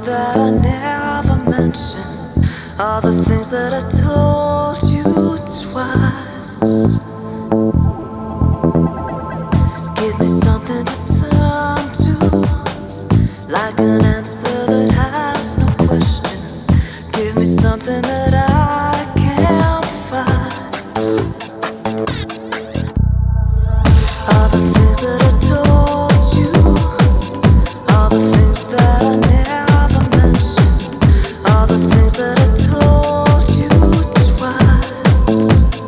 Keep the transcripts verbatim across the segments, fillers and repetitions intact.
that I never mentioned, all the things that I told you twice. Give me something to turn to, like an answer that has no question. Give me something that I can't find. All the things that I told you, all the things that I never mentioned, all the things that I told you twice.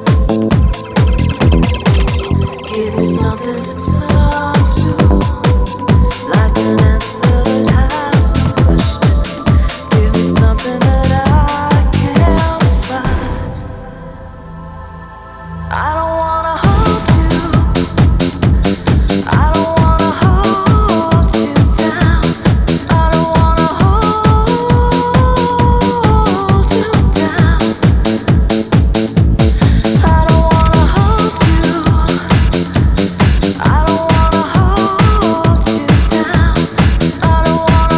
Give me something to turn to, like an answer that has no question. Give me something that I can't find. I don't wanna hold you, I don't wanna hold you down. I don't wanna hold you down. I don't wanna hold you, I don't wanna hold you down. I don't wanna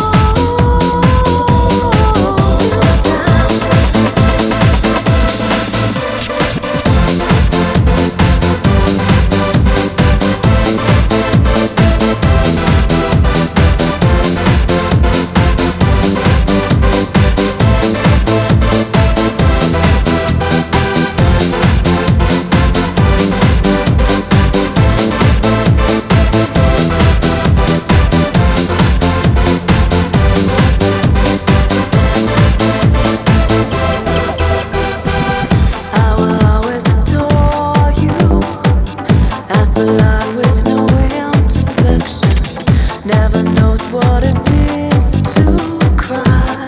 I will always adore you as the line with no intersection. Never knows what it means to cry.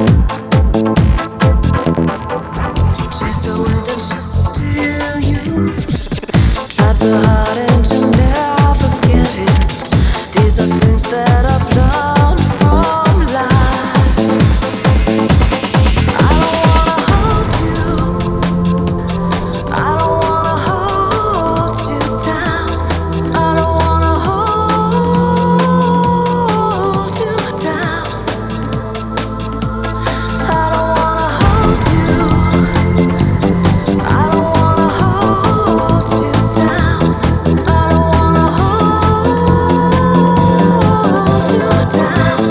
Chase the wind and she'll steal you. Trap the heart and you'll never get it. These are things that I've learned from life. I don't wanna hold you, I don't wanna hold you down. I don't wanna hold you down. I don't wanna hold you, I don't wanna hold you down. I don't wanna hold you down.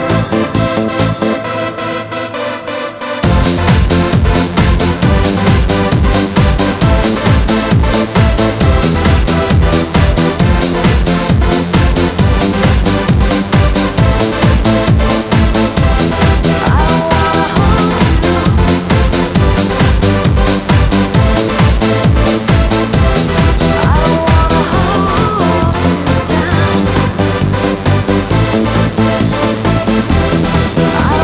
I